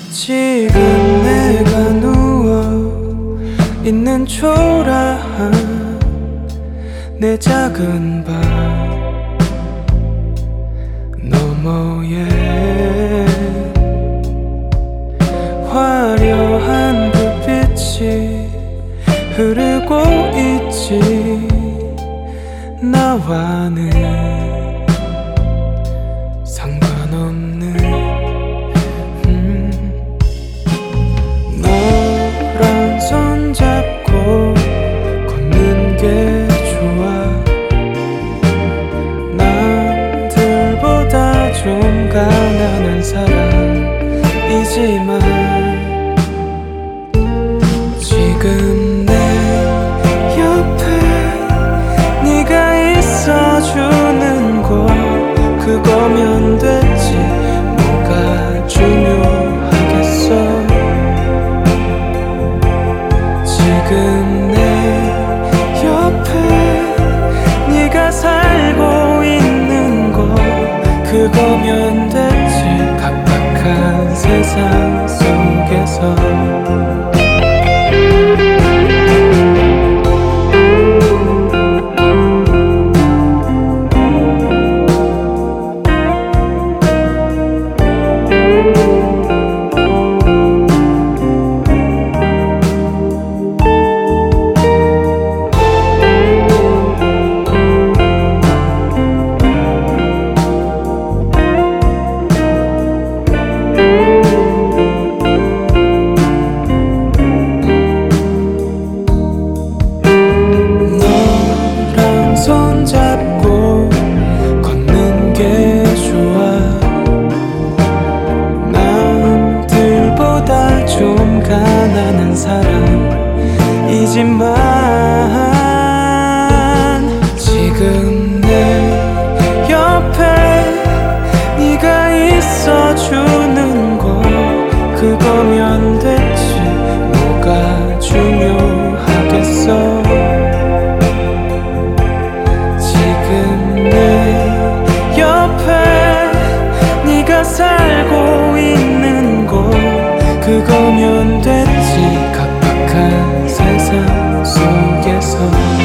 지금 내가 누워 있는 초라한 내 작은 방 너머에 화려한 불빛이 흐르고 있지. 나와는 상관없는 너랑 손잡고 걷는 게 좋아. 남들보다 좀 가난한 사람이지만 지금 내 옆에 네가 있어주는 거 그거면 됐지. 뭐가 중요하겠어. 지금 내 옆에 네가 살고 있는 거 그거면 됐지. 각박한 세상 속에서 손잡고 걷는 게 좋아. 남들보다 좀 가난한 사람이지만 지금 내 옆에 네가 있어주는 거 그거면 됐지. 뭐가 중요하겠어. 살고 있는 곳 그거면 됐지. 각박한 세상 속에서